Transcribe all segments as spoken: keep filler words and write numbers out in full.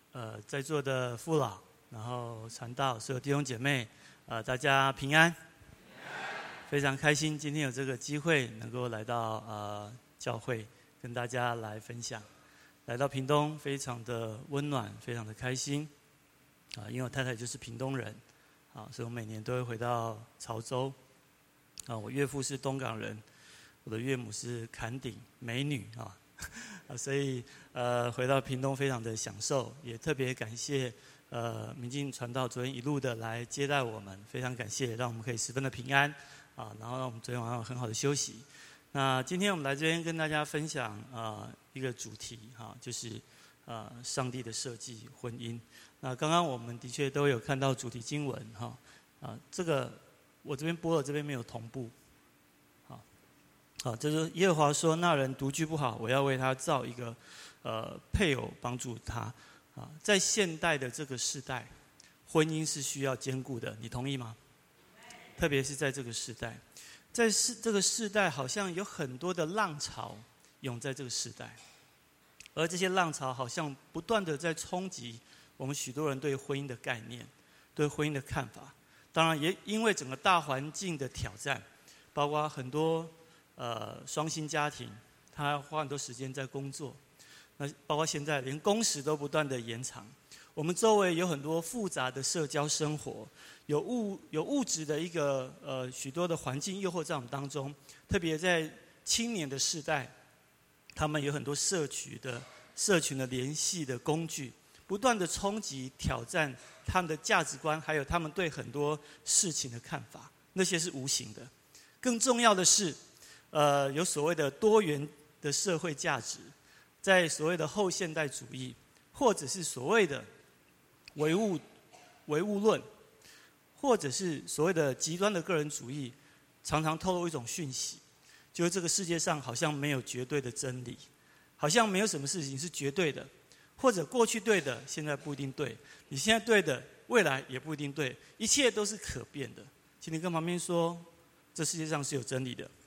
呃，在座的父老，然后传道，所有弟兄姐妹，呃，大家平安。非常开心今天有这个机会能够来到呃教会，跟大家来分享。来到屏东，非常的温暖，非常的开心。啊、呃，因为我太太就是屏东人，啊，所以我每年都会回到潮州。啊，我岳父是东港人，我的岳母是坎顶美女啊。啊，所以呃，回到屏东非常的享受，也特别感谢呃明镜传道昨天一路的来接待我们，非常感谢，让我们可以十分的平安啊，然后让我们昨天晚上有很好的休息。那今天我们来这边跟大家分享啊、呃、一个主题哈、啊，就是呃上帝的设计婚姻。那刚刚我们的确都有看到主题经文哈啊，这个我这边播了，这边没有同步。好，这是耶和华说：“那人独居不好，我要为他造一个，呃，配偶帮助他。”啊，在现代的这个时代，婚姻是需要兼顾的，你同意吗？特别是在这个时代，在世这个时代，好像有很多的浪潮涌在这个时代，而这些浪潮好像不断的在冲击我们许多人对婚姻的概念、对婚姻的看法。当然，也因为整个大环境的挑战，包括很多。呃，双薪家庭，他要花很多时间在工作，那包括现在连工时都不断的延长。我们周围有很多复杂的社交生活，有物有物质的一个呃许多的环境诱惑在我们当中，特别在青年的世代，他们有很多社群的社群的联系的工具，不断的冲击挑战他们的价值观，还有他们对很多事情的看法，那些是无形的。更重要的是。呃，有所谓的多元的社会价值，在所谓的后现代主义，或者是所谓的唯物唯物论，或者是所谓的极端的个人主义，常常透露一种讯息，就是这个世界上好像没有绝对的真理，好像没有什么事情是绝对的，或者过去对的，现在不一定对，你现在对的，未来也不一定对，一切都是可变的。请你跟旁边说，这世界上是有真理的。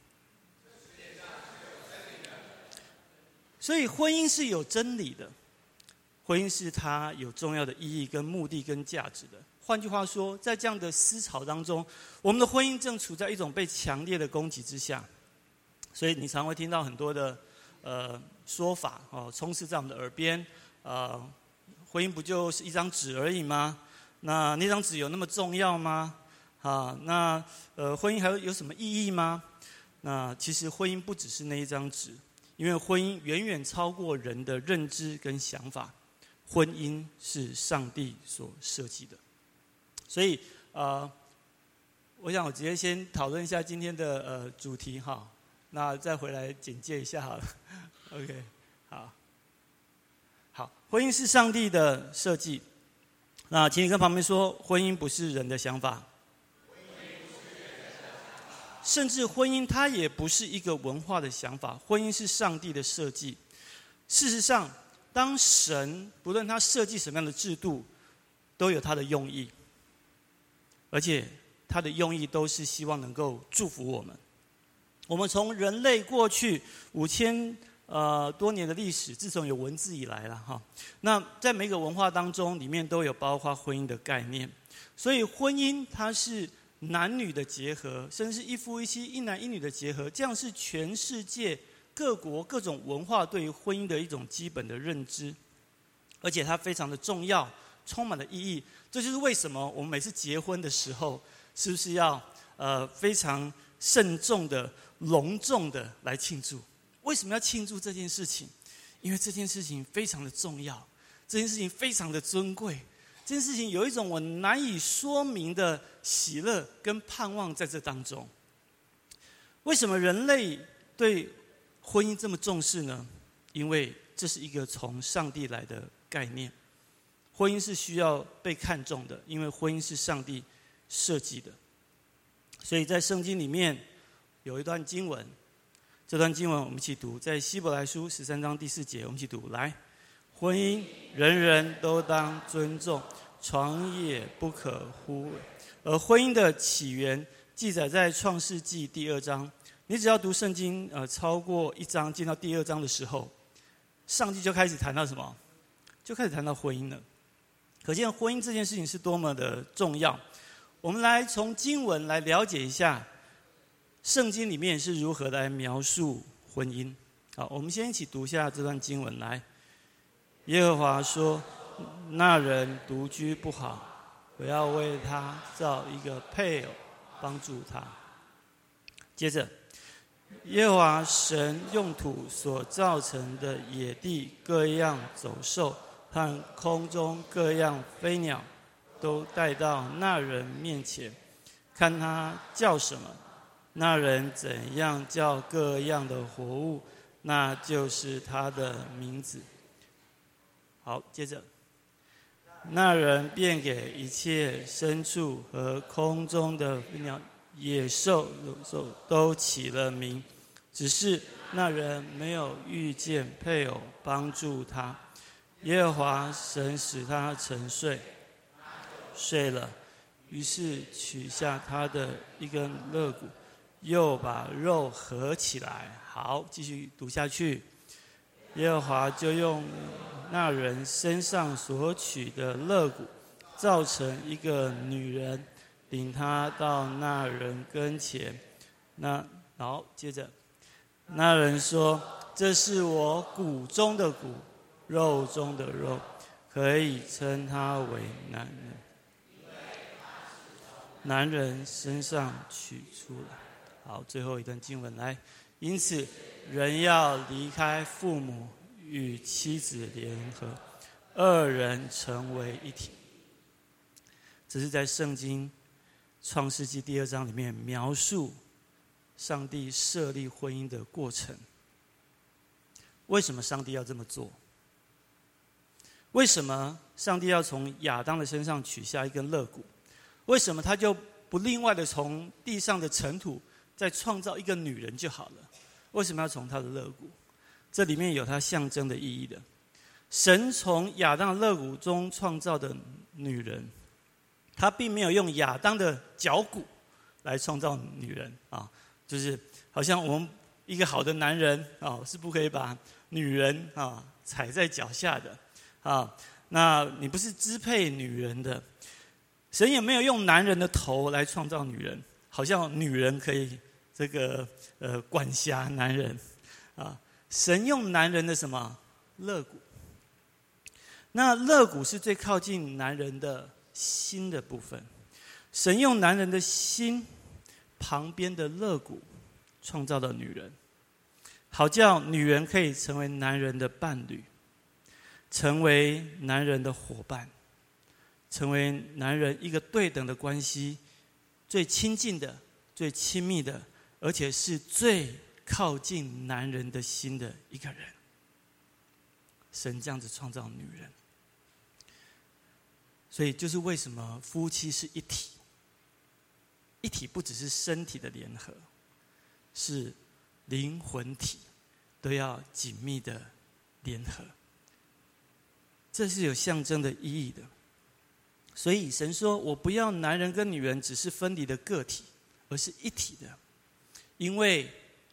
所以婚姻是有真理的，婚姻是它有重要的意义跟目的跟价值的。换句话说，在这样的思潮当中，我们的婚姻正处在一种被强烈的攻击之下。所以你常会听到很多的呃说法哦，充斥在我们的耳边。呃，婚姻不就是一张纸而已吗？那那张纸有那么重要吗？啊，那呃婚姻还有有什么意义吗？那其实婚姻不只是那一张纸。因为婚姻远远超过人的认知跟想法，婚姻是上帝所设计的。所以，呃，我想我直接先讨论一下今天的呃主题哈，那再回来简介一下好了。OK， 好，好，婚姻是上帝的设计。那请你跟旁边说，婚姻不是人的想法。甚至婚姻它也不是一个文化的想法，婚姻是上帝的设计。事实上，当神不论他设计什么样的制度，都有他的用意，而且他的用意都是希望能够祝福我们。我们从人类过去五千呃多年的历史，自从有文字以来了哈，那在每个文化当中，里面都有包括婚姻的概念。所以婚姻它是。男女的结合，甚至是一夫一妻、一男一女的结合，这样是全世界各国各种文化对于婚姻的一种基本的认知，而且它非常的重要，充满了意义。这就是为什么我们每次结婚的时候，是不是要呃非常慎重的、隆重的来庆祝？为什么要庆祝这件事情？因为这件事情非常的重要，这件事情非常的尊贵。这件事情有一种我难以说明的喜乐跟盼望在这当中。为什么人类对婚姻这么重视呢？因为这是一个从上帝来的概念。婚姻是需要被看重的，因为婚姻是上帝设计的。所以在圣经里面有一段经文，这段经文我们一起读，在希伯来书十三章第四节，我们一起读来。婚姻人人都当尊重，床也不可忽略。而婚姻的起源记载在创世纪第二章。你只要读圣经呃超过一章，进到第二章的时候，上帝就开始谈到什么？就开始谈到婚姻了。 可见婚姻这件事情是多么的重要。我们来从经文来了解一下，圣经里面是如何来描述婚姻。好，我们先一起读一下这段经文来。耶和华说：那人独居不好，我要为他造一个配偶，帮助他。接着，耶和华神用土所造成的野地各样走兽和空中各样飞鸟，都带到那人面前，看他叫什么，那人怎样叫各样的活物，那就是他的名字。好，接着，那人便给一切牲畜和空中的飞鸟、野兽都起了名，只是那人没有遇见配偶帮助他。耶和华神使他沉睡，睡了，于是取下他的一根肋骨，又把肉合起来。好，继续读下去。耶和华就用那人身上所取的肋骨，造成一个女人，领他到那人跟前。那好，接着，那人说：这是我骨中的骨，肉中的肉，可以称他为男人。男人身上取出来。好，最后一段经文来。因此，人要离开父母，与妻子联合，二人成为一体。这是在圣经创世纪第二章里面描述上帝设立婚姻的过程。为什么上帝要这么做？为什么上帝要从亚当的身上取下一根肋骨？为什么他就不另外的从地上的尘土再创造一个女人就好了？为什么要从他的肋骨？这里面有它象征的意义的。神从亚当的肋骨中创造的女人，他并没有用亚当的脚骨来创造女人啊，就是好像我们一个好的男人啊，是不可以把女人啊踩在脚下的啊。那你不是支配女人的。神也没有用男人的头来创造女人，好像女人可以这个呃管辖男人啊。神用男人的什么肋骨？那肋骨是最靠近男人的心的部分。神用男人的心旁边的肋骨创造了女人，好叫女人可以成为男人的伴侣，成为男人的伙伴，成为男人一个对等的关系，最亲近的、最亲密的，而且是最靠近男人的心的一个人。神这样子创造女人，所以就是为什么夫妻是一体。一体不只是身体的联合，是灵魂体都要紧密的联合。这是有象征的意义的。所以神说，我不要男人跟女人只是分离的个体，而是一体的。因为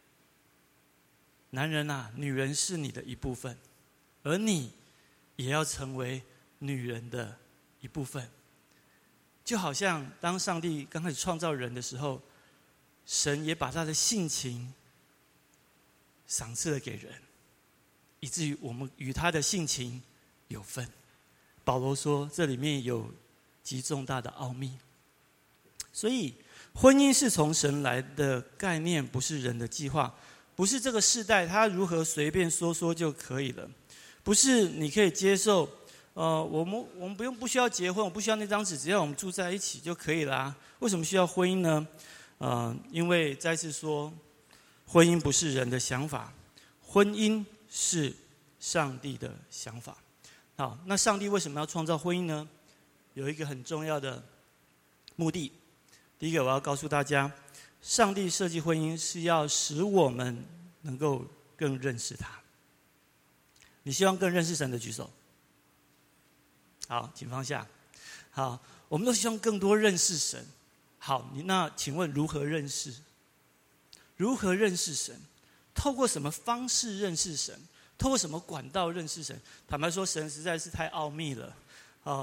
男人啊，女人是你的一部分，而你也要成为女人的一部分。就好像当上帝刚开始创造人的时候，神也把他的性情赏赐了给人，以至于我们与他的性情有分。保罗说，这里面有极重大的奥秘。所以婚姻是从神来的概念，不是人的计划，不是这个世代他如何随便说说就可以了，不是你可以接受呃，我们我们不用不需要结婚，我不需要那张纸，只要我们住在一起就可以了啊。为什么需要婚姻呢？呃，因为再次说，婚姻不是人的想法，婚姻是上帝的想法。好，那上帝为什么要创造婚姻呢？有一个很重要的目的。第一个，我要告诉大家，上帝设计婚姻是要使我们能够更认识他。你希望更认识神的举手。好，请放下。好，我们都希望更多认识神。好，你那请问如何认识？如何认识神？透过什么方式认识神？透过什么管道认识神？坦白说，神实在是太奥秘了。啊，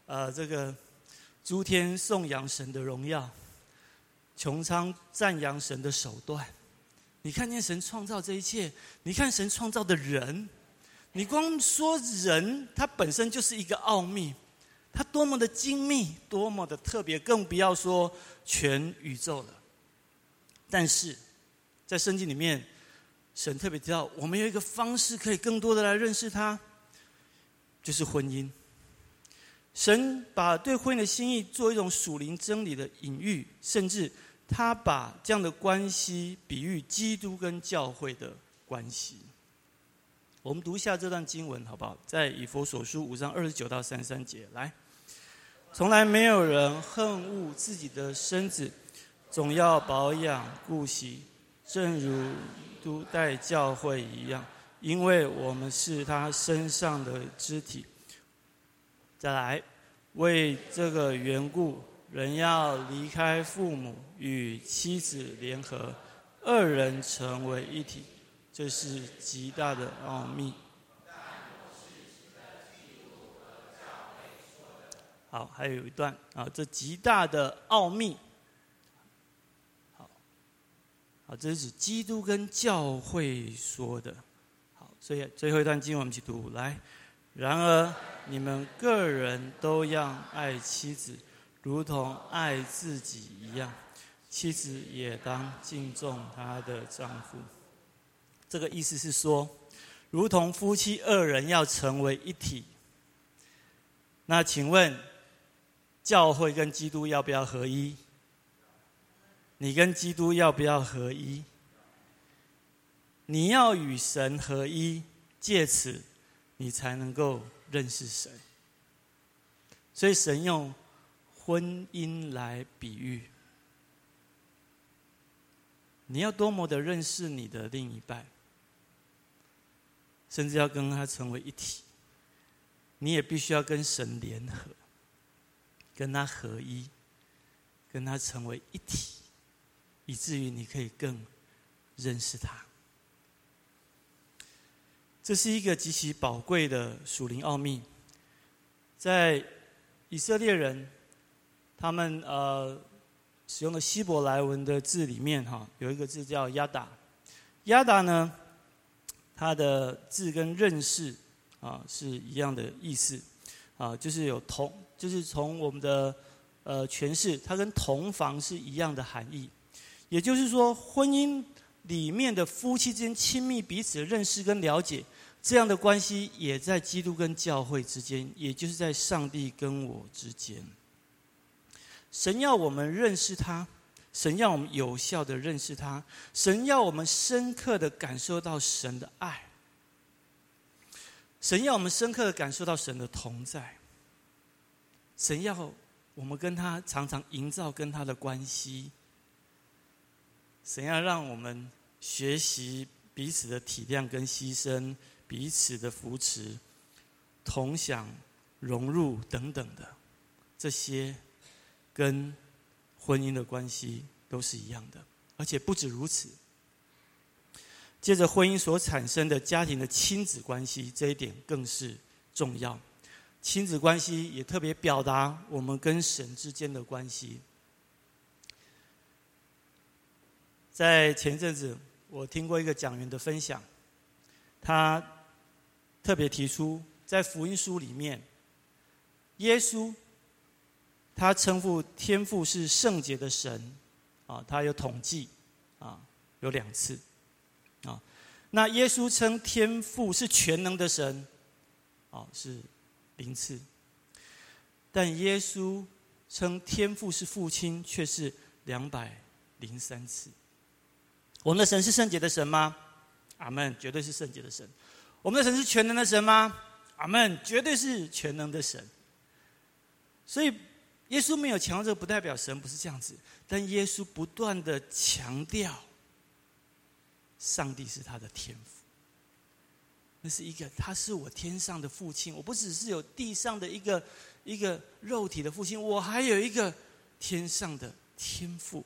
呃，这个诸天颂扬神的荣耀，穹苍赞扬神的手段。你看见神创造这一切，你看神创造的人，你光说人，他本身就是一个奥秘，他多么的精密，多么的特别，更不要说全宇宙了。但是在圣经里面，神特别提到，我们有一个方式可以更多的来认识他，就是婚姻。神把对婚姻的心意做一种属灵真理的隐喻，甚至他把这样的关系比喻基督跟教会的关系。我们读一下这段经文好不好？在以弗所书五章二十九到三十三节，来，从来没有人恨恶自己的身子，总要保养顾惜，正如都待教会一样，因为我们是他身上的肢体。再来，为这个缘故，人要离开父母，与妻子联合，二人成为一体，这是极大的奥秘。好，还有一段啊，这极大的奥秘。好，好，这是指基督跟教会说的。好，所以最后一段经文我们一起读，来。然而你们个人都要爱妻子，如同爱自己一样，妻子也当敬重她的丈夫。这个意思是说，如同夫妻二人要成为一体。那请问，教会跟基督要不要合一？你跟基督要不要合一？你要与神合一，借此你才能够认识神。所以神用婚姻来比喻，你要多么的认识你的另一半，甚至要跟他成为一体，你也必须要跟神联合，跟他合一，跟他成为一体，以至于你可以更认识他。这是一个极其宝贵的属灵奥秘。在以色列人他们呃使用的希伯来文的字里面哈，有一个字叫亚达。亚达呢，它的字跟认识啊是一样的意思啊，就是有同，就是从我们的呃诠释，它跟同房是一样的含义。也就是说，婚姻里面的夫妻之间亲密彼此的认识跟了解，这样的关系也在基督跟教会之间，也就是在上帝跟我之间。神要我们认识他，神要我们有效的认识他，神要我们深刻的感受到神的爱，神要我们深刻的感受到神的同在，神要我们跟他常常营造跟他的关系，神要让我们学习彼此的体谅跟牺牲，彼此的扶持，同享融入等等的，这些跟婚姻的关系都是一样的。而且不止如此，接着婚姻所产生的家庭的亲子关系，这一点更是重要。亲子关系也特别表达我们跟神之间的关系。在前一阵子我听过一个讲员的分享，他特别提出，在福音书里面，耶稣他称呼天父是圣洁的神啊，他有统计啊，有两次啊。那耶稣称天父是全能的神啊，是零次。但耶稣称天父是父亲，却是两百零三次。我们的神是圣洁的神吗？阿们，绝对是圣洁的神。我们的神是全能的神吗？阿们，绝对是全能的神。所以耶稣没有强调这个，不代表神不是这样子，但耶稣不断的强调，上帝是他的天父。那是一个，他是我天上的父亲，我不只是有地上的一个一个肉体的父亲，我还有一个天上的天父。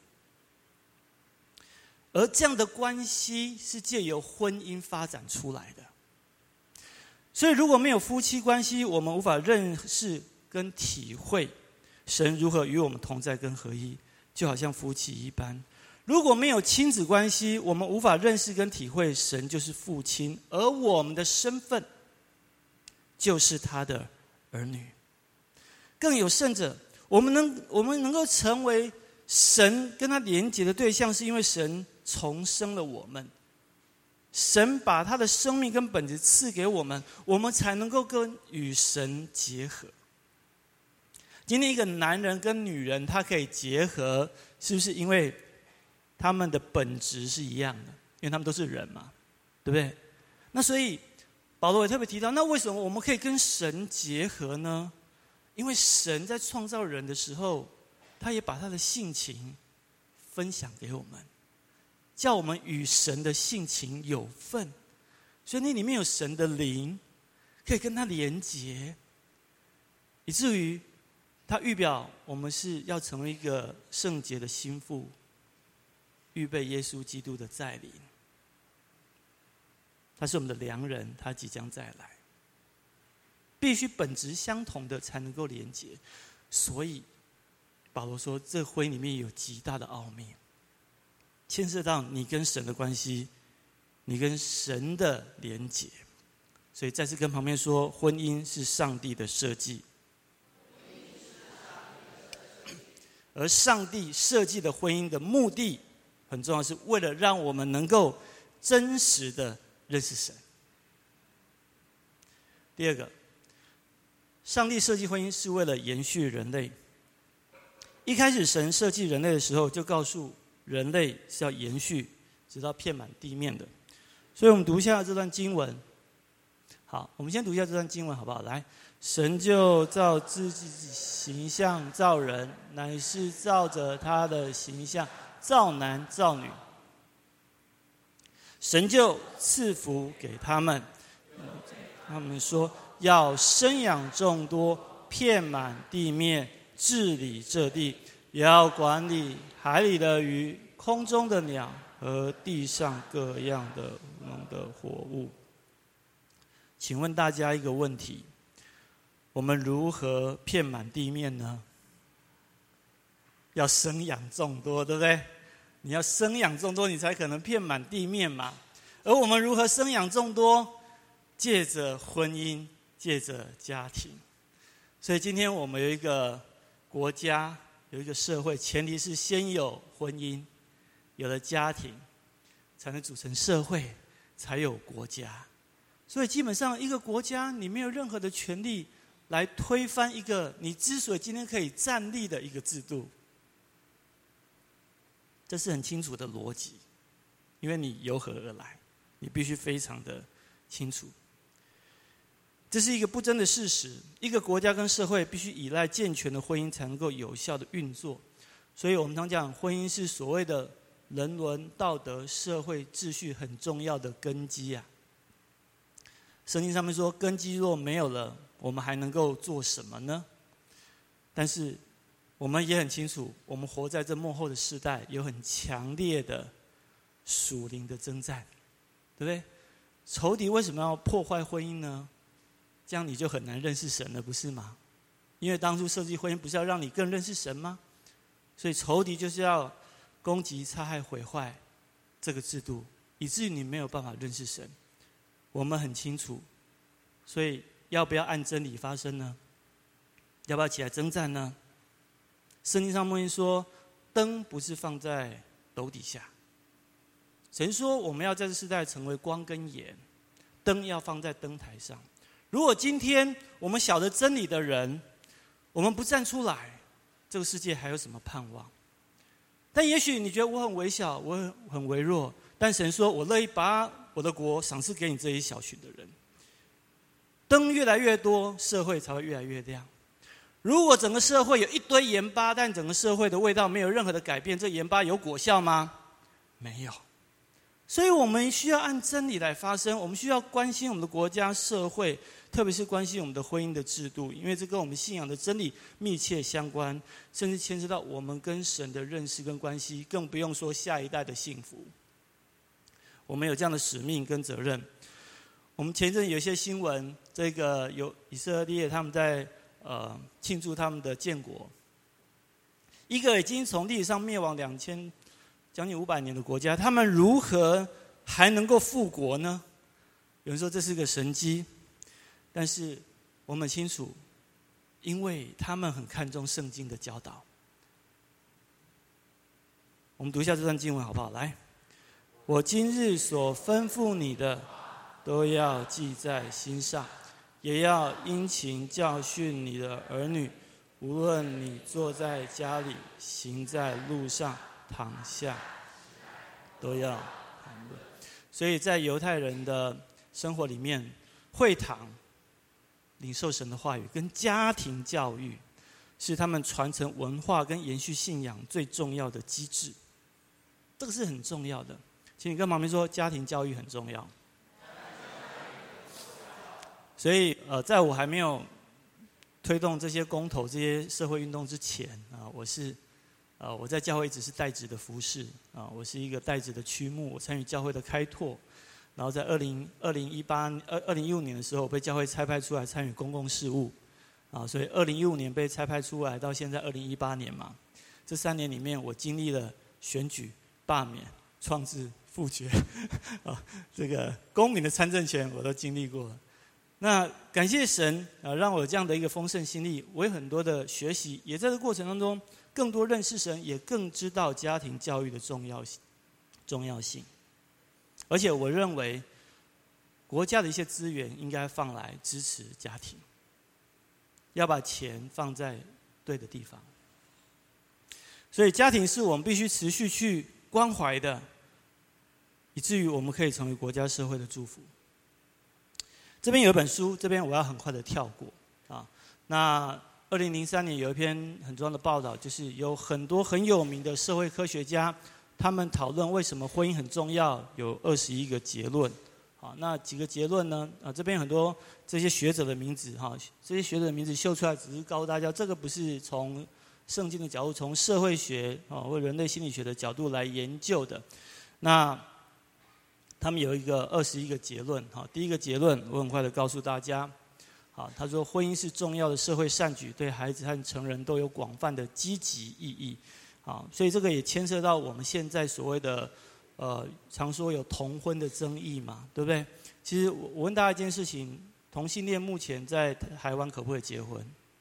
而这样的关系是借由婚姻发展出来的。所以如果没有夫妻关系，我们无法认识跟体会神如何与我们同在跟合一，就好像夫妻一般。如果没有亲子关系，我们无法认识跟体会神就是父亲，而我们的身份就是他的儿女。更有甚者，我们能我们能够成为神跟他连结的对象，是因为神重生了我们。神把他的生命跟本质赐给我们，我们才能够跟与神结合。今天一个男人跟女人他可以结合，是不是因为他们的本质是一样的？因为他们都是人嘛，对不对？那所以保罗也特别提到，那为什么我们可以跟神结合呢？因为神在创造人的时候，他也把他的性情分享给我们，叫我们与神的性情有份。所以那里面有神的灵，可以跟他连结，以至于他预表我们是要成为一个圣洁的心腹，预备耶稣基督的再临。他是我们的良人，他即将再来，必须本质相同的才能够连结。所以保罗说，这婚姻里面有极大的奥秘，牵涉到你跟神的关系，你跟神的连结。所以再次跟旁边说，婚姻是上帝的设计，而上帝设计的婚姻的目的很重要，是为了让我们能够真实的认识神。第二个，上帝设计婚姻是为了延续人类。一开始神设计人类的时候，就告诉人类是要延续直到遍满地面的。所以我们读一下这段经文。好，我们先读一下这段经文好不好？来，神就照自己形象造人，乃是照着他的形象造男造女。神就赐福给他们，他们说要生养众多，遍满地面，治理这地，也要管理海里的鱼、空中的鸟和地上各样的的活物。请问大家一个问题：我们如何遍满地面呢？要生养众多，对不对？你要生养众多，你才可能遍满地面嘛。而我们如何生养众多？借着婚姻，借着家庭。所以今天我们有一个国家，有一个社会，前提是先有婚姻，有了家庭，才能组成社会，才有国家。所以基本上一个国家，你没有任何的权利来推翻一个你之所以今天可以站立的一个制度。这是很清楚的逻辑，因为你由何而来，你必须非常的清楚。这是一个不争的事实，一个国家跟社会必须依赖健全的婚姻才能够有效的运作。所以我们常讲，婚姻是所谓的人伦道德社会秩序很重要的根基啊。圣经上面说，根基若没有了，我们还能够做什么呢？但是我们也很清楚，我们活在这末后的世代，有很强烈的属灵的征战，对不对？仇敌为什么要破坏婚姻呢？这样你就很难认识神了，不是吗？因为当初设计婚姻不是要让你更认识神吗？所以仇敌就是要攻击、杀害、毁坏这个制度，以至于你没有办法认识神。我们很清楚，所以要不要按真理发生呢？要不要起来征战呢？圣经上面说，灯不是放在斗底下。神说我们要在这世代成为光跟盐，灯要放在灯台上。如果今天我们晓得真理的人，我们不站出来，这个世界还有什么盼望？但也许你觉得我很微小，我很很微弱，但神说我乐意把我的国赏赐给你这一小群的人。灯越来越多，社会才会越来越亮。如果整个社会有一堆盐巴，但整个社会的味道没有任何的改变，这盐巴有果效吗？没有。所以我们需要按真理来发声，我们需要关心我们的国家社会，特别是关心我们的婚姻的制度，因为这跟我们信仰的真理密切相关，甚至牵涉到我们跟神的认识跟关系，更不用说下一代的幸福。我们有这样的使命跟责任。我们前一阵有一些新闻，这个有以色列他们在呃庆祝他们的建国。一个已经从历史上灭亡两千将近五百年的国家，他们如何还能够复国呢？有人说这是个神迹，但是我们清楚，因为他们很看重圣经的教导。我们读一下这段经文好不好？来，我今日所吩咐你的，都要记在心上，也要殷勤教训你的儿女，无论你坐在家里，行在路上，躺下，都要谈论。所以在犹太人的生活里面，会堂领受神的话语跟家庭教育是他们传承文化跟延续信仰最重要的机制，这个是很重要的。请你跟旁边说，家庭教育很重要。所以呃，在我还没有推动这些公投、这些社会运动之前啊，我是呃我在教会一直是代职的服侍啊，我是一个代职的区牧，我参与教会的开拓。然后在二零二零一八二二零一五年的时候，我被教会差派出来参与公共事务，啊，所以二零一五年被差派出来，到现在二零一八年嘛，这三年里面，我经历了选举、罢免、创制、复决，啊，这个公民的参政权我都经历过了。那感谢神啊，让我有这样的一个丰盛心力，我有很多的学习，也在这个过程当中更多认识神，也更知道家庭教育的重要性。重要性。而且我认为，国家的一些资源应该放来支持家庭，要把钱放在对的地方。所以家庭是我们必须持续去关怀的，以至于我们可以成为国家社会的祝福。这边有一本书，这边我要很快的跳过啊。那二零零三年有一篇很重要的报道，就是有很多很有名的社会科学家。他们讨论为什么婚姻很重要，有二十一个结论。好，那几个结论呢？啊，这边很多这些学者的名字哈，这些学者的名字秀出来，只是告诉大家，这个不是从圣经的角度，从社会学啊或人类心理学的角度来研究的。那他们有一个二十一个结论。好，第一个结论，我很快的告诉大家。好，他说婚姻是重要的社会善举，对孩子和成人都有广泛的积极意义。啊，所以这个也牵涉到我们现在所谓的，呃，常说有同婚的争议嘛，对不对？其实我我问大家一件事情：同性恋目前在台湾可不可以结婚？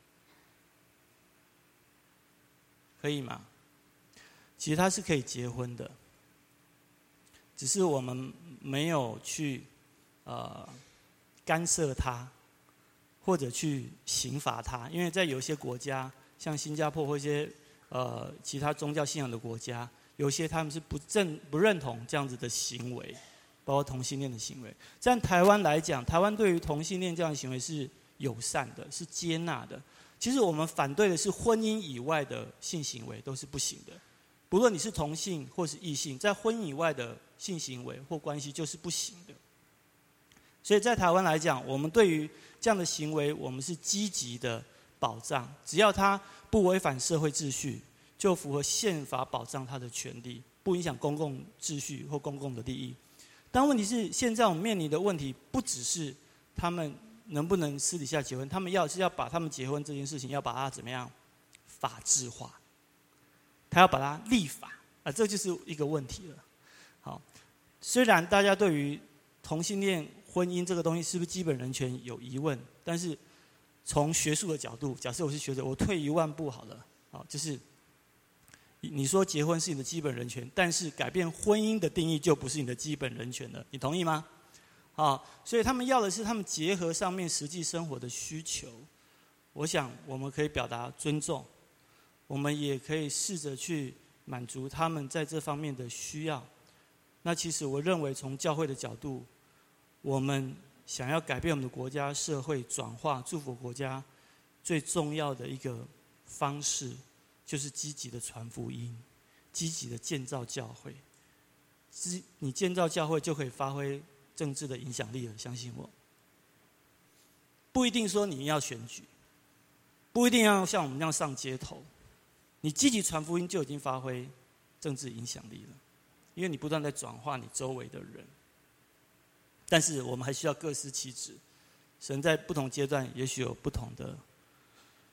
可以吗？其实他是可以结婚的，只是我们没有去呃干涉他，或者去刑罚他，因为在有些国家，像新加坡或一些。呃，其他宗教信仰的国家，有些他们是不正不认同这样子的行为，包括同性恋的行为。在台湾来讲，台湾对于同性恋这样的行为是友善的，是接纳的。其实我们反对的是婚姻以外的性行为都是不行的，不论你是同性或是异性，在婚姻以外的性行为或关系就是不行的。所以在台湾来讲，我们对于这样的行为，我们是积极的保障，只要他不违反社会秩序，就符合宪法保障他的权利，不影响公共秩序或公共的利益。但问题是，现在我们面临的问题不只是他们能不能私底下结婚，他们要是要把他们结婚这件事情要把它怎么样法制化，他要把它立法啊，这就是一个问题了。好，虽然大家对于同性恋婚姻这个东西是不是基本人权有疑问，但是从学术的角度，假设我是学者，我退一万步好了，啊，就是你说结婚是你的基本人权，但是改变婚姻的定义就不是你的基本人权了，你同意吗？啊，所以他们要的是他们结合上面实际生活的需求。我想我们可以表达尊重，我们也可以试着去满足他们在这方面的需要。那其实我认为从教会的角度，我们想要改变我们的国家社会转化祝福国家，最重要的一个方式，就是积极的传福音，积极的建造教会。你建造教会就可以发挥政治的影响力了，相信我。不一定说你要选举，不一定要像我们那样上街头，你积极传福音就已经发挥政治影响力了，因为你不断在转化你周围的人。但是我们还需要各司其职，神在不同阶段也许有不同的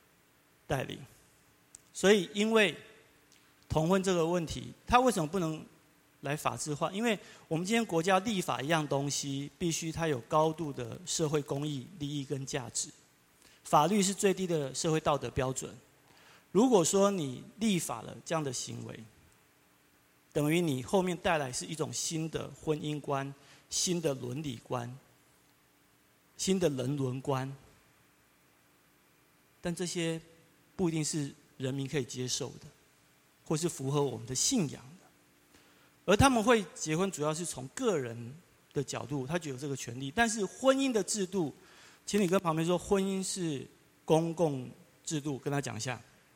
带领。所以因为同婚这个问题，它为什么不能来法制化？因为我们今天国家立法一样东西，必须它有高度的社会公益、利益跟价值。法律是最低的社会道德标准。如果说你立法了这样的行为，等于你后面带来是一种新的婚姻观、新的伦理观、新的人伦观，但这些不一定是人民可以接受的，或是符合我们的信仰的。而他们会结婚，主要是从个人的角度，他就有这个权利。但是婚姻的制度，请你跟旁边说，婚姻是公共制度，跟他讲一下。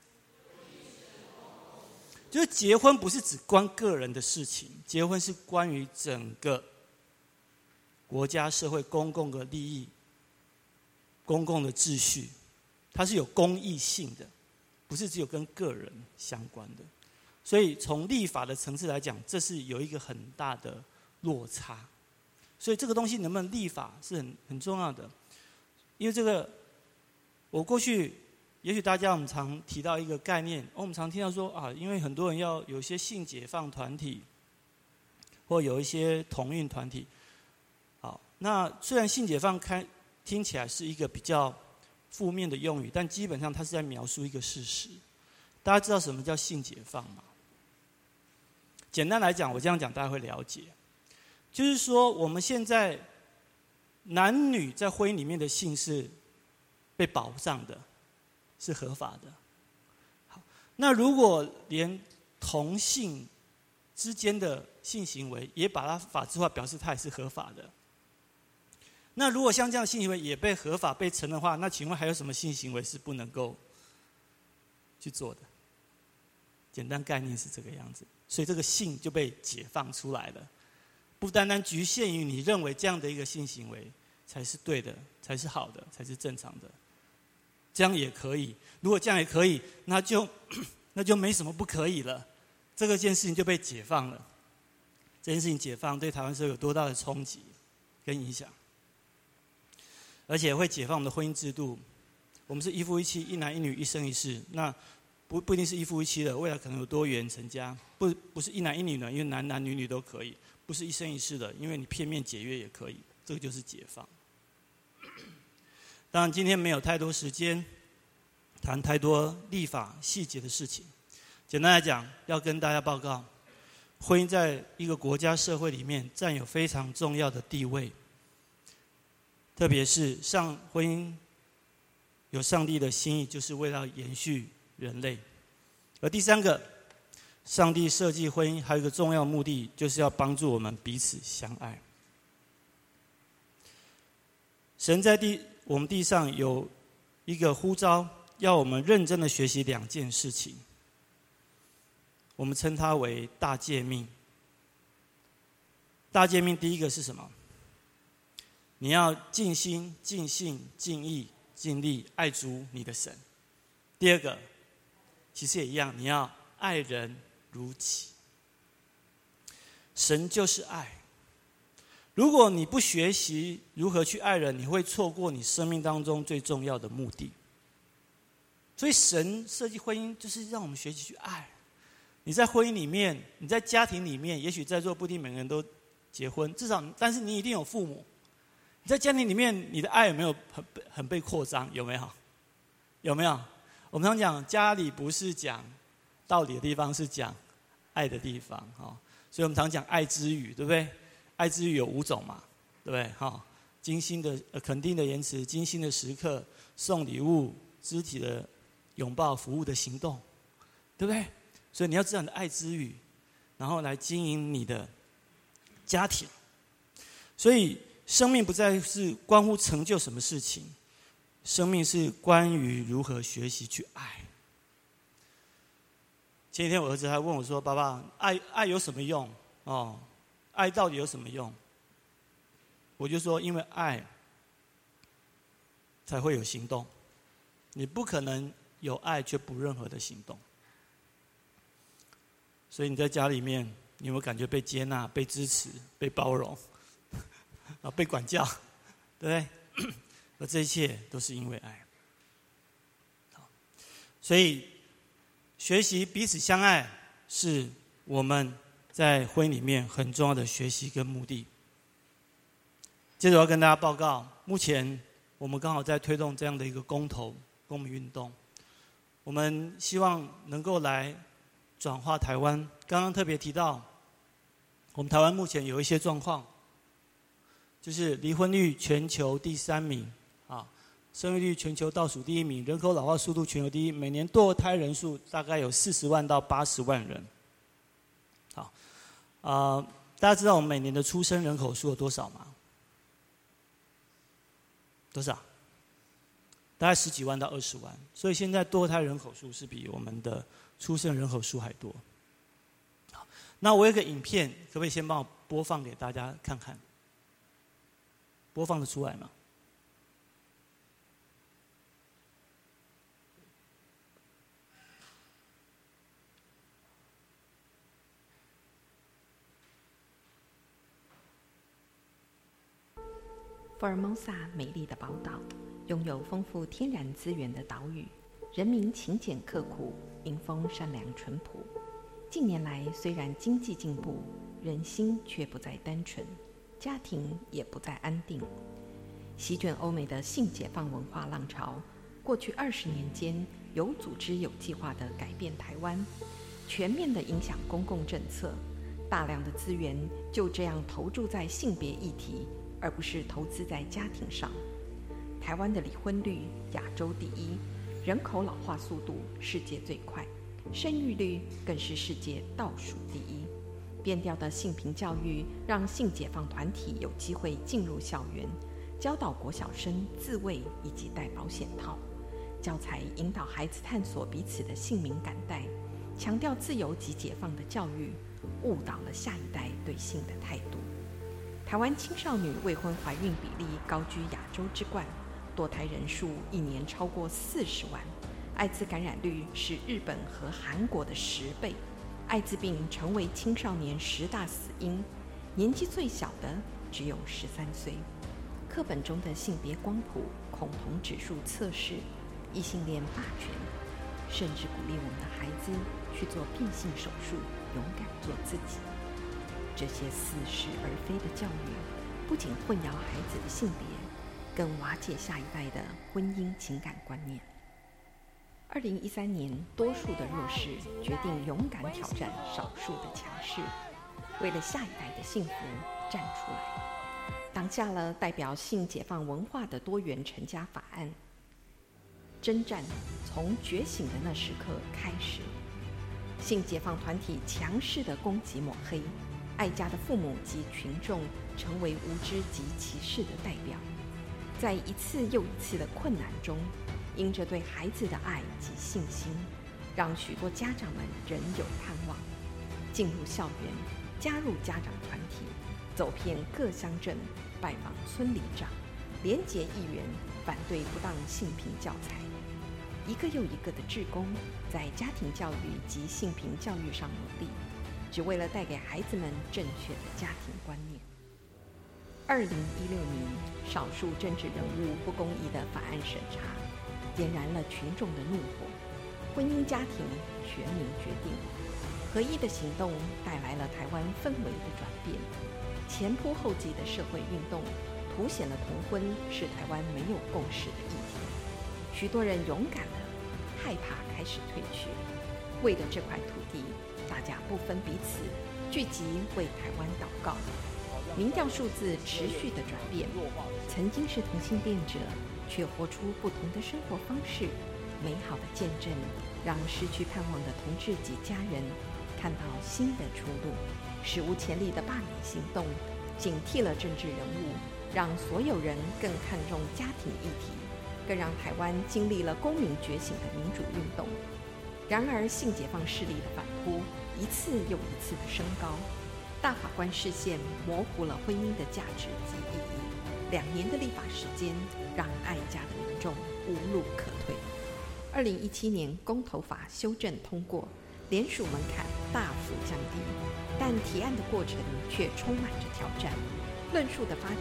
就是结婚不是只关个人的事情，结婚是关于整个国家社会公共的利益、公共的秩序，它是有公益性的，不是只有跟个人相关的。所以从立法的层次来讲，这是有一个很大的落差。所以这个东西能不能立法是很很重要的。因为这个，我过去也许大家我们常提到一个概念，我们常听到说啊，因为很多人要有一些性解放团体，或有一些同运团体。好，那虽然性解放看听起来是一个比较负面的用语，但基本上它是在描述一个事实。大家知道什么叫性解放吗？简单来讲，我这样讲大家会了解，就是说我们现在男女在婚姻里面的性是被保障的，是合法的。好，那如果连同性之间的性行为也把它法制化，表示它也是合法的。那如果像这样的性行为也被合法被承认的话，那请问还有什么性行为是不能够去做的？简单概念是这个样子，所以这个性就被解放出来了，不单单局限于你认为这样的一个性行为才是对的，才是好的，才是正常的，这样也可以。如果这样也可以，那就那就没什么不可以了，这个件事情就被解放了。这件事情解放对台湾社会有多大的冲击跟影响？而且会解放我们的婚姻制度。我们是一夫一妻，一男一女，一生一世。那不不一定是一夫一妻的，未来可能有多元成家。不不是一男一女的，因为男男女女都可以。不是一生一世的，因为你片面解约也可以。这个就是解放。当然，今天没有太多时间谈太多立法细节的事情。简单来讲，要跟大家报告，婚姻在一个国家社会里面占有非常重要的地位。特别是上婚姻有上帝的心意，就是为了延续人类。而第三个，上帝设计婚姻还有一个重要目的，就是要帮助我们彼此相爱。神在地我们地上有一个呼召，要我们认真的学习两件事情，我们称它为大诫命。大诫命第一个是什么？你要尽心、尽性、尽意、尽力爱主你的神。第二个，其实也一样，你要爱人如己。神就是爱。如果你不学习如何去爱人，你会错过你生命当中最重要的目的。所以神设计婚姻，就是让我们学习去爱。你在婚姻里面，你在家庭里面，也许在座不一定每个人都结婚，至少，但是你一定有父母。你在家庭里面，你的爱有没有很很被扩张？有没有？有没有？我们常讲，家里不是讲道理的地方，是讲爱的地方，哈。所以我们常讲爱之语，对不对？爱之语有五种嘛，对不对？哈，精心的、呃、肯定的言辞，精心的时刻，送礼物，肢体的拥抱，服务的行动，对不对？所以你要知道你的爱之语，然后来经营你的家庭。所以生命不再是关乎成就什么事情，生命是关于如何学习去爱。前几天我儿子还问我说：“爸爸，爱爱有什么用？哦，爱到底有什么用？”我就说：“因为爱才会有行动，你不可能有爱却不任何的行动。所以你在家里面，你有没有感觉被接纳、被支持、被包容？”啊，被管教，对不对？而这一切都是因为爱。 所以学习彼此相爱是我们在婚姻里面很重要的学习跟目的。接着我要跟大家报告，目前我们刚好在推动这样的一个公投公民运动，我们希望能够来转化台湾。刚刚特别提到，我们台湾目前有一些状况，就是离婚率全球第三名，啊，生育率全球倒数第一名，人口老化速度全球第一，每年堕胎人数大概有四十万到八十万人。好，啊、呃，大家知道我们每年的出生人口数有多少吗？多少？大概十几万到二十万，所以现在堕胎人口数是比我们的出生人口数还多。好，那我有个影片，可不可以先帮我播放给大家看看？播放得出来吗？ 福尔摩萨美丽的宝岛，拥有丰富天然资源的岛屿，人民勤俭刻苦，民风善良淳朴。近年来，虽然经济进步，人心却不再单纯，家庭也不再安定。席卷欧美的性解放文化浪潮，过去二十年间有组织有计划地改变台湾，全面地影响公共政策，大量的资源就这样投注在性别议题，而不是投资在家庭上。台湾的离婚率亚洲第一，人口老化速度世界最快，生育率更是世界倒数第一。变调的性平教育让性解放团体有机会进入校园，教导国小生自卫以及戴保险套，教材引导孩子探索彼此的性敏感带，强调自由及解放的教育，误导了下一代对性的态度。台湾青少女未婚怀孕比例高居亚洲之冠，堕胎人数一年超过四十万，艾滋感染率是日本和韩国的十倍，艾滋病成为青少年十大死因，年纪最小的只有十三岁。课本中的性别光谱、恐同指数测试、异性恋霸权，甚至鼓励我们的孩子去做变性手术，勇敢做自己。这些似是而非的教育，不仅混淆孩子的性别，更瓦解下一代的婚姻情感观念。二零一三年，多数的弱势决定勇敢挑战少数的强势，为了下一代的幸福站出来，挡下了代表性解放文化的多元成家法案。征战从觉醒的那时刻开始，性解放团体强势的攻击抹黑，爱家的父母及群众成为无知及歧视的代表，在一次又一次的困难中，因着对孩子的爱及信心，让许多家长们仍有盼望，进入校园，加入家长团体，走遍各乡镇，拜访村里长，联结议员，反对不当性平教材。一个又一个的志工在家庭教育及性平教育上努力，只为了带给孩子们正确的家庭观念。二零一六年，少数政治人物不公义的法案审查，点燃了群众的怒火。婚姻家庭全民决定，合一的行动带来了台湾氛围的转变。前仆后继的社会运动，凸显了同婚是台湾没有共识的议题。许多人勇敢了，害怕开始退却。为了这块土地，大家不分彼此，聚集为台湾祷告。民调数字持续的转变，曾经是同性恋者，却活出不同的生活方式。美好的见证，让失去盼望的同志及家人看到新的出路。史无前例的罢免行动，警惕了政治人物，让所有人更看重家庭议题，更让台湾经历了公民觉醒的民主运动。然而，性解放势力的反扑一次又一次的升高，大法官视线模糊了婚姻的价值及意义。两年的立法时间，让爱家的民众无路可退。二零一七年公投法修正通过，联署门槛大幅降低，但提案的过程却充满着挑战。论述的发展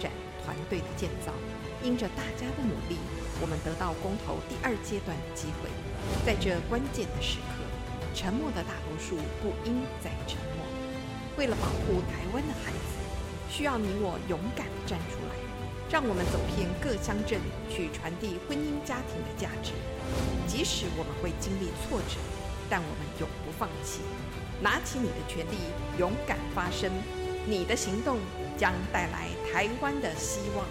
团队的建造。因着大家的努力，我们得到公投第二阶段的机会。在这关键的时刻，沉默的大多数不应再沉默。为了保护台湾的孩子，需要你我勇敢站出来，让我们走遍各乡镇，去传递婚姻家庭的价值。即使我们会经历挫折，但我们永不放弃。拿起你的权利，勇敢发声，你的行动将带来台湾的希望。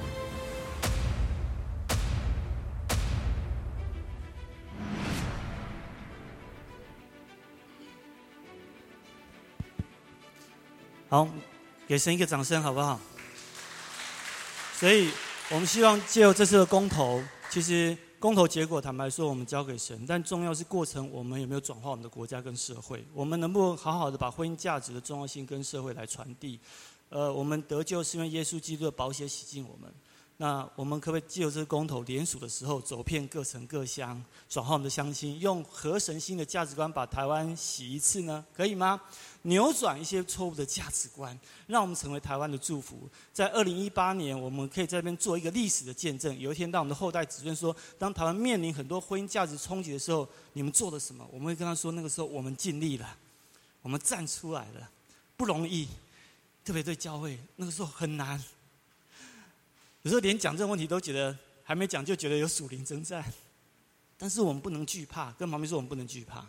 好，给神一个掌声好不好？所以我们希望借由这次的公投，其实公投结果坦白说我们交给神，但重要是过程我们有没有转化我们的国家跟社会，我们能不能好好的把婚姻价值的重要性跟社会来传递。呃，我们得救是因为耶稣基督的宝血洗净我们，那我们可不可以借由这个公投联署的时候，走遍各城各乡，转化我们的乡亲，用合神心的价值观把台湾洗一次呢？可以吗？扭转一些错误的价值观，让我们成为台湾的祝福。在二零一八年，我们可以在这边做一个历史的见证。有一天，当我们的后代子孙说，当台湾面临很多婚姻价值冲击的时候，你们做了什么？我们会跟他说，那个时候我们尽力了，我们站出来了，不容易，特别对教会，那个时候很难。有时候连讲这个问题都觉得还没讲就觉得有属灵征战，但是我们不能惧怕，跟旁边说我们不能惧怕。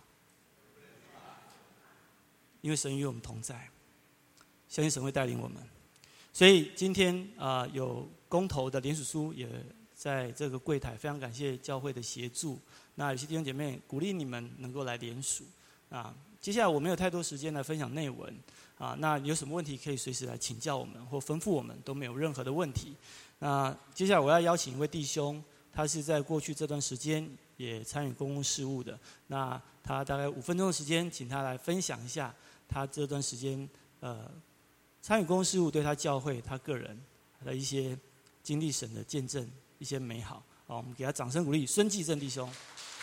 因为神与我们同在，相信神会带领我们。所以今天啊、呃，有公投的联署书也在这个柜台，非常感谢教会的协助。那有些弟兄姐妹鼓励你们能够来联署啊。接下来我没有太多时间来分享内文啊，那有什么问题可以随时来请教我们或吩咐我们，都没有任何的问题。那接下来我要邀请一位弟兄，他是在过去这段时间也参与公共事务的。那他大概五分钟的时间，请他来分享一下他这段时间呃参与公共事务对他教会、他个人的一些经历神的见证，一些美好。好，我们给他掌声鼓励。孙继正弟兄。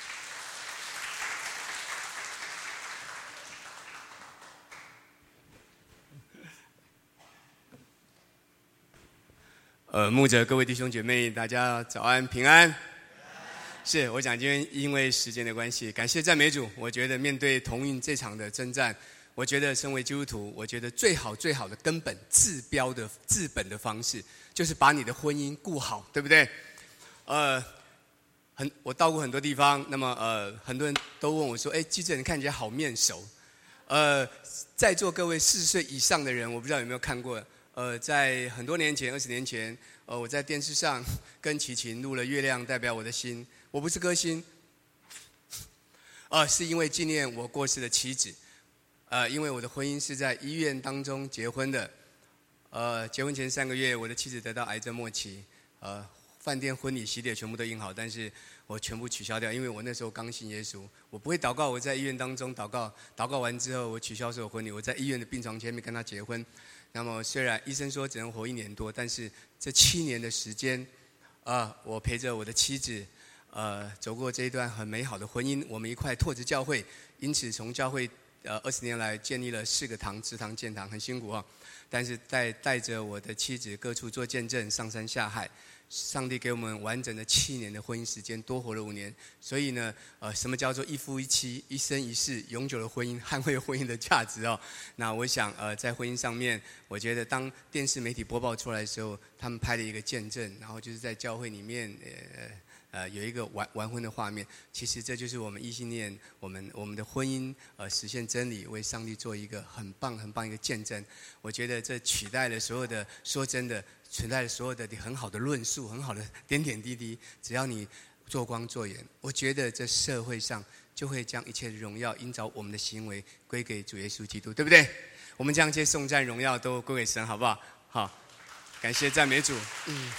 呃，牧者各位弟兄姐妹，大家早安平安。是，我想今天因为时间的关系，感谢赞美主。我觉得面对同运这场的征战，我觉得身为基督徒，我觉得最好最好的根本治标的治本的方式，就是把你的婚姻顾好，对不对？呃，很我到过很多地方，那么呃，很多人都问我说：“哎，记者你看起来好面熟。”呃，在座各位四十岁以上的人，我不知道有没有看过。呃，在很多年前，二十年前，呃，我在电视上跟齐秦录了《月亮代表我的心》。我不是歌星，呃，是因为纪念我过世的妻子。呃，因为我的婚姻是在医院当中结婚的。呃，结婚前三个月，我的妻子得到癌症末期。呃，饭店婚礼喜帖全部都印好，但是我全部取消掉，因为我那时候刚信耶稣，我不会祷告。我在医院当中祷告，祷告完之后，我取消所有婚礼，我在医院的病床前面跟他结婚。那么虽然医生说只能活一年多，但是这七年的时间，啊、呃，我陪着我的妻子，呃，走过这一段很美好的婚姻。我们一块拓殖教会，因此从教会呃二十年来建立了四个堂，直堂建堂，很辛苦啊。但是带带着我的妻子各处做见证，上山下海。上帝给我们完整的七年的婚姻时间，多活了五年。所以呢，呃，什么叫做一夫一妻、一生一世、永久的婚姻，捍卫婚姻的价值哦？那我想，呃，在婚姻上面，我觉得当电视媒体播报出来的时候，他们拍了一个见证，然后就是在教会里面，呃呃，有一个完完婚的画面。其实这就是我们异性恋，我们我们的婚姻，呃，实现真理，为上帝做一个很棒很棒一个见证。我觉得这取代了所有的，说真的。存在所有的很好的论述，很好的点点滴滴，只要你做光做盐，我觉得这社会上就会将一切的荣耀因着我们的行为归给主耶稣基督，对不对？我们将一切颂赞荣耀都归给神，好不好？好，感谢赞美主。嗯，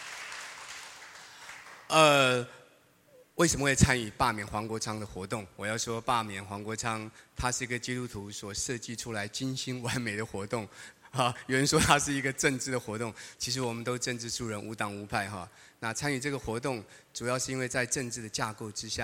呃，为什么会参与罢免黄国昌的活动？我要说，罢免黄国昌，他是一个基督徒所设计出来精心完美的活动。哈，有人说它是一个政治的活动，其实我们都政治素人，无党无派哈。那参与这个活动，主要是因为在政治的架构之下，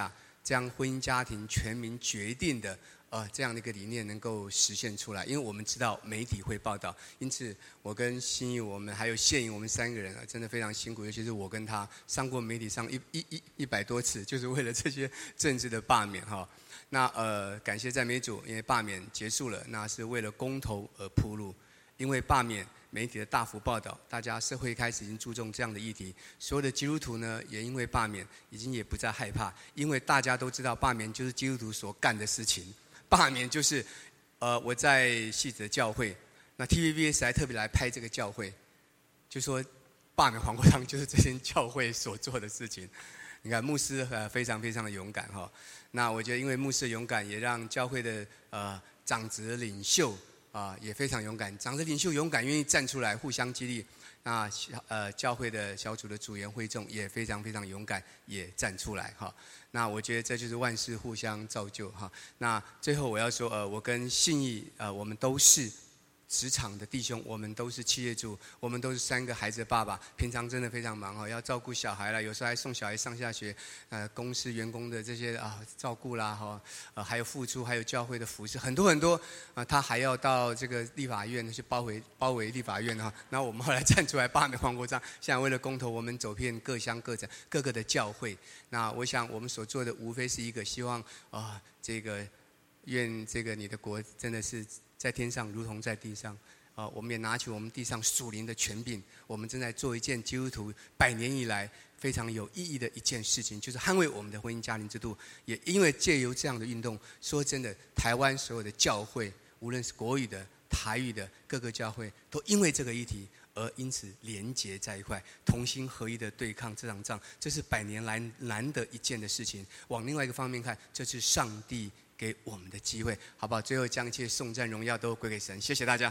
这样婚姻家庭全民决定的呃这样的一个理念能够实现出来。因为我们知道媒体会报道，因此我跟新义我们还有宪颖我们三个人啊，真的非常辛苦，尤其是我跟他上过媒体上一一一一百多次，就是为了这些政治的罢免哈。那呃感谢赞美主，因为罢免结束了，那是为了公投而铺路，因为罢免。媒体的大幅报道，大家社会开始已经注重这样的议题。所有的基督徒呢，也因为罢免，已经也不再害怕，因为大家都知道罢免就是基督徒所干的事情。罢免就是，呃，我在戏子的教会，那 T V B S 还特别来拍这个教会，就说罢免黄国昌就是这间教会所做的事情。你看牧师呃非常非常的勇敢哈。那我觉得因为牧师的勇敢，也让教会的呃长子领袖。啊，也非常勇敢，长子领袖勇敢，愿意站出来互相激励。那呃，教会的小组的组员会众也非常非常勇敢，也站出来哈。那我觉得这就是万事互相造就哈。那最后我要说，呃，我跟信义呃，我们都是职场的弟兄，我们都是企业主，我们都是三个孩子的爸爸，平常真的非常忙哈，要照顾小孩啦，有时候还送小孩上下学，呃，公司员工的这些啊照顾啦哈，呃，还有付出，还有教会的服事，很多很多啊，他还要到这个立法院去包围包围立法院哈。那我们后来站出来罢免黄国昌，现在为了公投，我们走遍各乡各镇各个的教会。那我想我们所做的无非是一个希望啊，这个愿这个你的国真的是。在天上如同在地上，啊，我们也拿起我们地上属灵的权柄，我们正在做一件基督徒百年以来非常有意义的一件事情，就是捍卫我们的婚姻家庭制度。也因为借由这样的运动，说真的，台湾所有的教会，无论是国语的、台语的各个教会，都因为这个议题而因此连结在一块，同心合一的对抗这场仗。这是百年来难得一见的事情。往另外一个方面看，这是上帝给我们的机会，好不好？最后将一切颂赞荣耀都归给神，谢谢大家。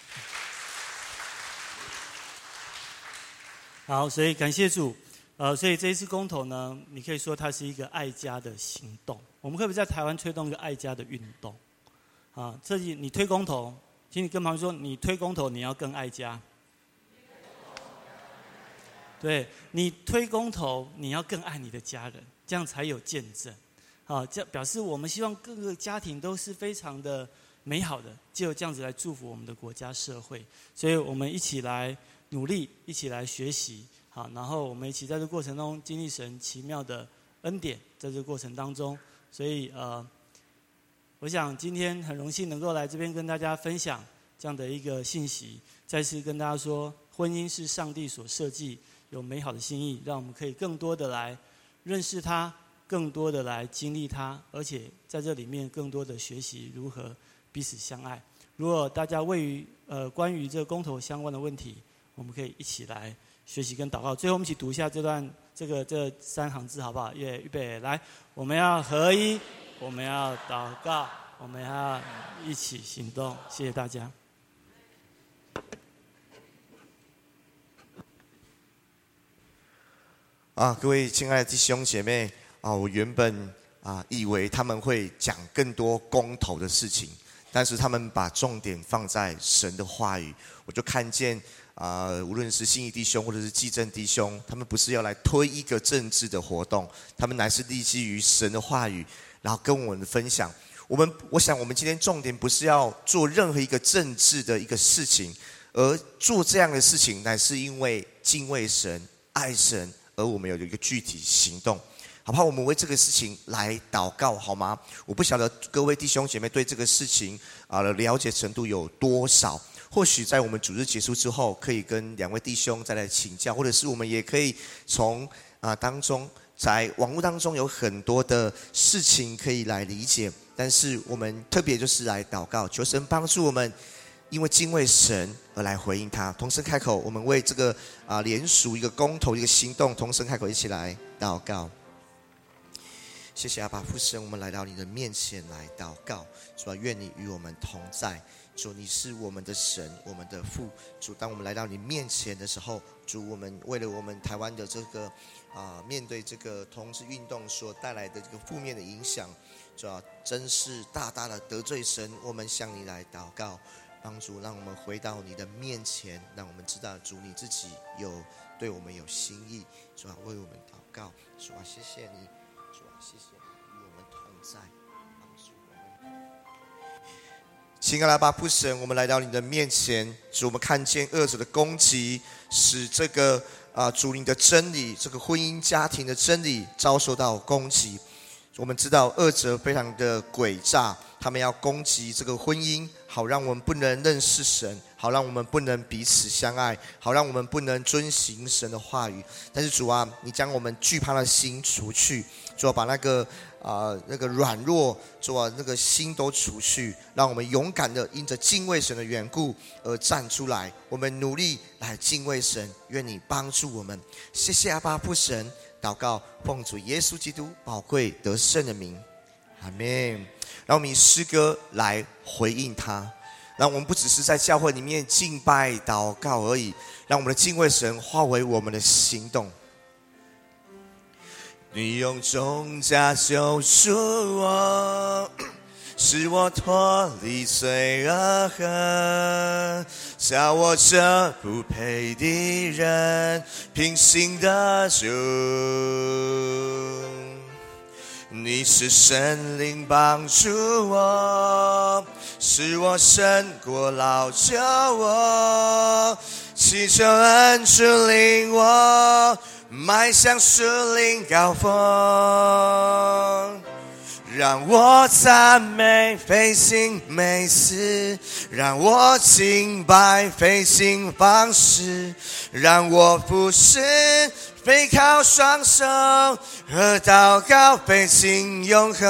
好，所以感谢主，呃，所以这一次公投呢，你可以说它是一个爱家的行动。我们可不可以在台湾推动一个爱家的运动？啊，这里你推公投，请你跟旁边说，你推公投你要更爱家。对，你推公投你要更爱你的家人，这样才有见证。好，这表示我们希望各个家庭都是非常的美好的，藉由这样子来祝福我们的国家社会。所以我们一起来努力，一起来学习，好，然后我们一起在这过程中经历神奇妙的恩典，在这个过程当中，所以呃，我想今天很荣幸能够来这边跟大家分享这样的一个信息，再次跟大家说，婚姻是上帝所设计，有美好的心意，让我们可以更多的来认识他。更多的来经历它，而且在这里面更多的学习如何彼此相爱。如果大家位于呃关于这个公投相关的问题，我们可以一起来学习跟祷告。最后我们一起读一下这段这个这三行字好不好？也预备来，我们要合一，我们要祷告，我们要一起行动。谢谢大家。 啊，各位亲爱的弟兄姐妹。啊，我原本啊以为他们会讲更多公投的事情，但是他们把重点放在神的话语。我就看见啊，无论是信义弟兄或者是基正弟兄，他们不是要来推一个政治的活动，他们乃是立基于神的话语，然后跟我们分享。我们我想，我们今天重点不是要做任何一个政治的一个事情，而做这样的事情，乃是因为敬畏神、爱神，而我们有一个具体行动。好不好？我们为这个事情来祷告，好吗？我不晓得各位弟兄姐妹对这个事情啊的了解程度有多少。或许在我们主日结束之后，可以跟两位弟兄再来请教，或者是我们也可以从啊当中，在网络当中有很多的事情可以来理解。但是我们特别就是来祷告，求神帮助我们，因为敬畏神而来回应他。同声开口，我们为这个啊联署一个公投一个行动，同声开口一起来祷告。谢谢阿爸父神，我们来到你的面前来祷告。主啊，愿你与我们同在。主，你是我们的神，我们的父。主，当我们来到你面前的时候，主，我们为了我们台湾的这个啊、呃，面对这个同志运动所带来的这个负面的影响，主啊，真是大大的得罪神。我们向你来祷告，帮助让我们回到你的面前，让我们知道主你自己有对我们有心意。主啊，为我们祷告。主啊，谢谢你。主啊，谢谢你与我亲爱的阿爸父神，我们来到你的面前，主，我们看见恶者的攻击，使这个啊主你的真理，这个婚姻家庭的真理遭受到攻击。我们知道恶者非常的诡诈，他们要攻击这个婚姻，好让我们不能认识神，好让我们不能彼此相爱，好让我们不能遵行神的话语。但是主啊，你将我们惧怕的心除去，主啊，把那个啊、呃、那个软弱，主啊那个心都除去，让我们勇敢的因着敬畏神的缘故而站出来。我们努力来敬畏神，愿你帮助我们。谢谢阿爸父神。祷告，奉主耶稣基督宝贵得胜的名，阿们。让我们以诗歌来回应他，让我们不只是在教会里面敬拜祷告而已，让我们的敬畏神化为我们的行动。你用重价救赎我，使我脱离罪恶恨，叫我这不配的人平行的主。你是神灵帮助我，使我胜过老救我，祈求恩主领我迈向属灵高峰。让我赞美非行美思，让我敬拜非行方式，让我服侍非靠双手，和祷告非行永恒。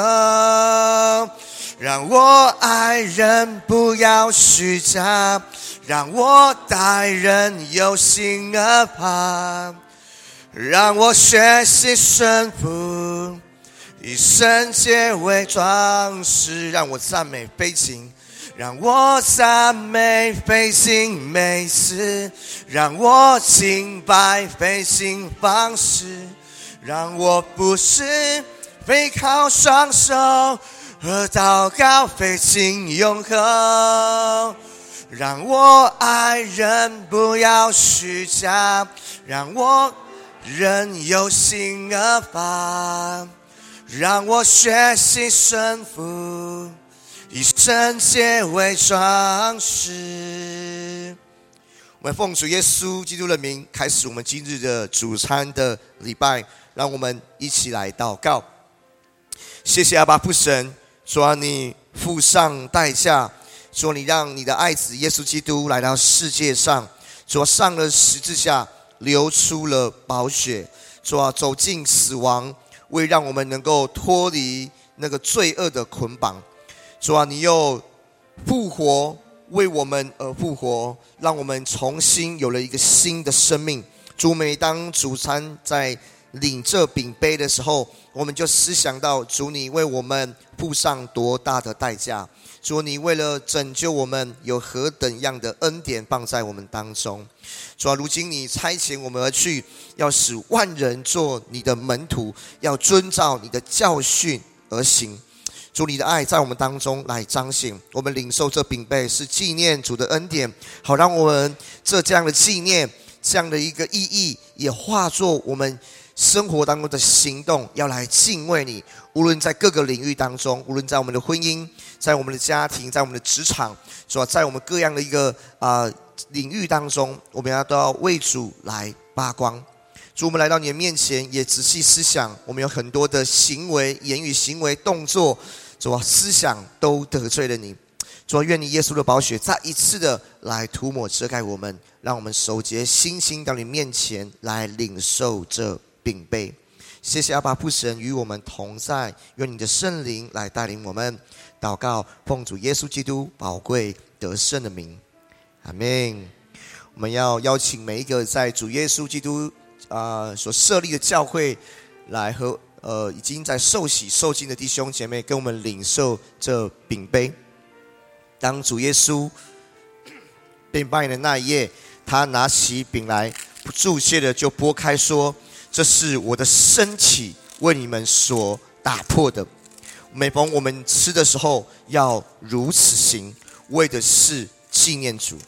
让我爱人不要虚假，让我待人有心而怕，让我学习顺服，以圣洁为装饰。让我赞美非行，让我赞美非行美思，让我敬拜非行方式，让我不是非靠双手，和祷告非行永恒。让我爱人不要虚假，让我人有心而发，让我学习顺服，以圣洁为装饰。我们奉主耶稣基督的名开始我们今日的主餐的礼拜，让我们一起来祷告。谢谢阿爸父神，主啊，你付上代价，主啊，你让你的爱子耶稣基督来到世界上，主啊，上了十字架，流出了宝血，主啊，走进死亡，为让我们能够脱离那个罪恶的捆绑。主啊，你又复活，为我们而复活，让我们重新有了一个新的生命。主，每当主餐在领这饼杯的时候，我们就思想到主你为我们付上多大的代价，主你为了拯救我们有何等样的恩典放在我们当中。主啊，如今你差遣我们而去，要使万人做你的门徒，要遵照你的教训而行。主，你的爱在我们当中来彰显，我们领受这饼杯是纪念主的恩典，好让我们这这样的纪念，这样的一个意义也化作我们生活当中的行动，要来敬畏你。无论在各个领域当中，无论在我们的婚姻，在我们的家庭，在我们的职场，主要在我们各样的一个啊、呃、领域当中，我们要都要为主来发光。主，我们来到你的面前，也仔细思想，我们有很多的行为、言语、行为、动作，主啊，思想都得罪了你。主啊，愿你耶稣的宝血再一次的来涂抹遮盖我们，让我们手洁心清到你面前来领受这饼杯。谢谢阿爸父神与我们同在，愿你的圣灵来带领我们。祷告，奉主耶稣基督宝贵得胜的名，阿们。我们要邀请每一个在主耶稣基督啊、呃、所设立的教会，来和呃已经在受洗受浸的弟兄姐妹，跟我们领受这饼杯。当主耶稣被卖的那一夜，他拿起饼来，不住歇的就拨开说：“这是我的身体，为你们所打破的。每逢我们吃的时候，要如此行，为的是纪念主。”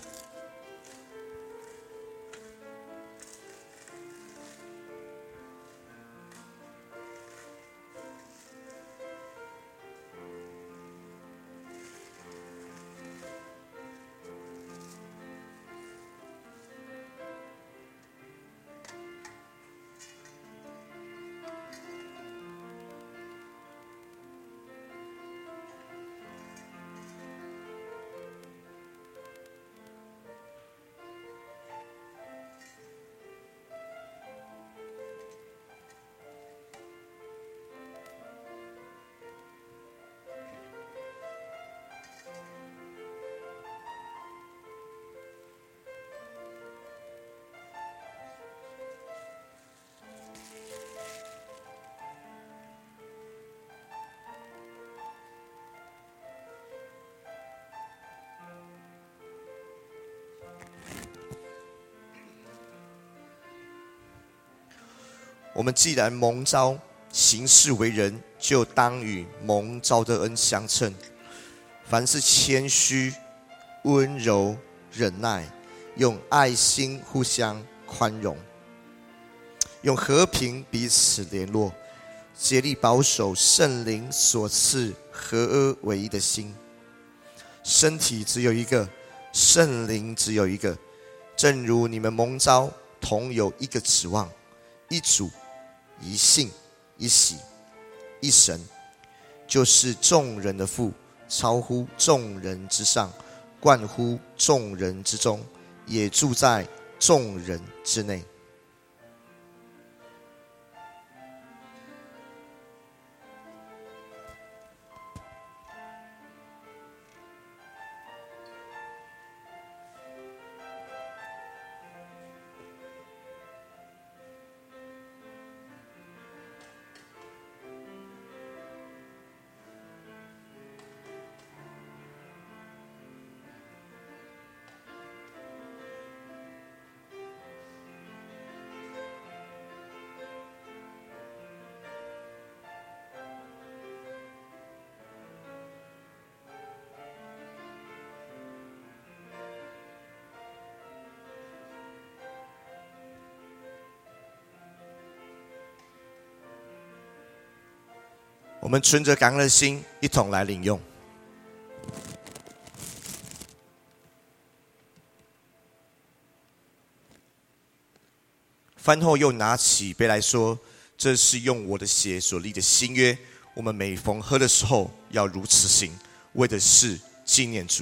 我们既然蒙召行事为人，就当与蒙召的恩相称。凡是谦虚、温柔、忍耐，用爱心互相宽容，用和平彼此联络，竭力保守圣灵所赐合而为一的心。身体只有一个，圣灵只有一个，正如你们蒙召同有一个指望，一主、一信、一喜、一神，就是众人的父，超乎众人之上，冠乎众人之中，也住在众人之内。我们存着感恩的心，一同来领用。饭后又拿起杯来说：“这是用我的血所立的新约，我们每逢喝的时候，要如此行，为的是纪念主。”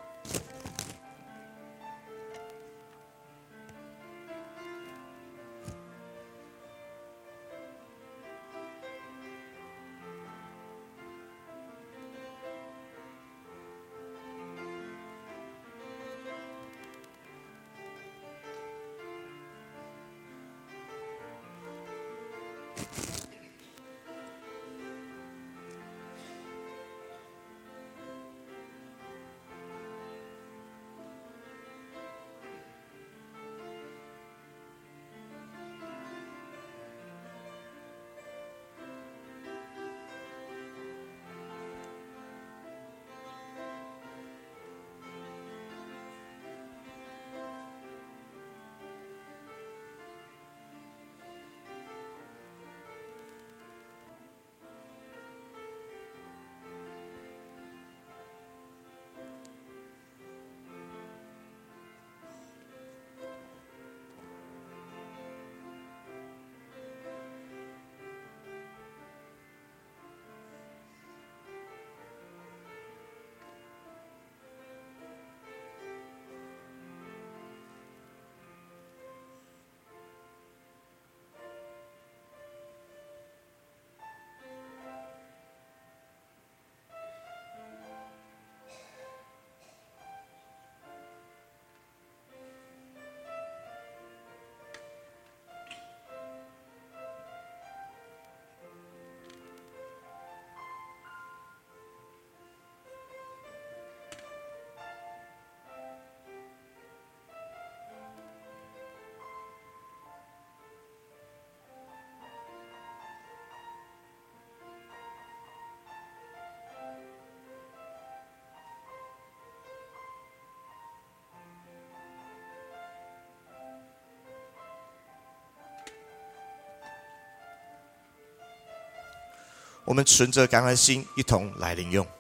我们存着感恩的心，一同来领用。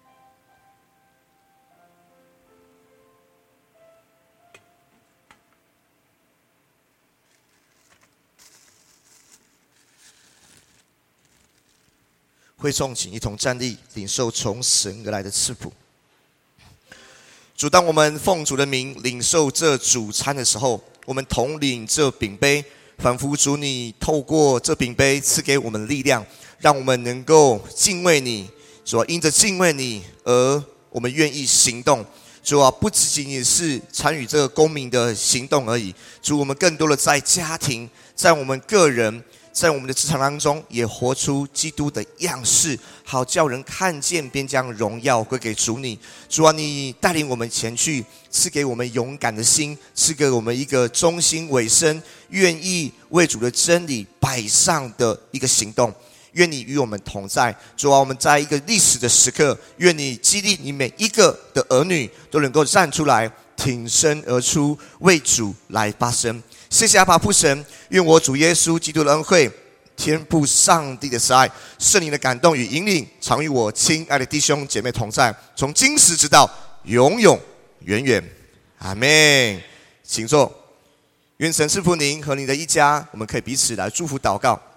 会众请一同站立，领受从神而来的赐福。主，当我们奉主的名领受这主餐的时候，我们同领这饼杯，仿佛主你透过这饼杯赐给我们力量，让我们能够敬畏你。主啊，因着敬畏你而我们愿意行动。主啊，不仅仅是参与这个公民的行动而已，主，我们更多的在家庭，在我们个人， 在我们的职场当中也活出基督的样式，好叫人看见，便将荣耀归给主你。主啊，你带领我们前去，赐给我们勇敢的心，赐给我们一个忠心委身，愿意为主的真理摆上的一个行动。愿你与我们同在。主啊，我们在一个历史的时刻，愿你激励你每一个的儿女都能够站出来，挺身而出，为主来发声。谢谢阿爸父神，愿我主耶稣基督的恩惠、天父上帝的慈爱、圣灵的感动与引领，常与我亲爱的弟兄姐妹同在，从今时直到永永远远。阿们。请坐。愿神赐福您和你的一家，我们可以彼此来祝福祷告。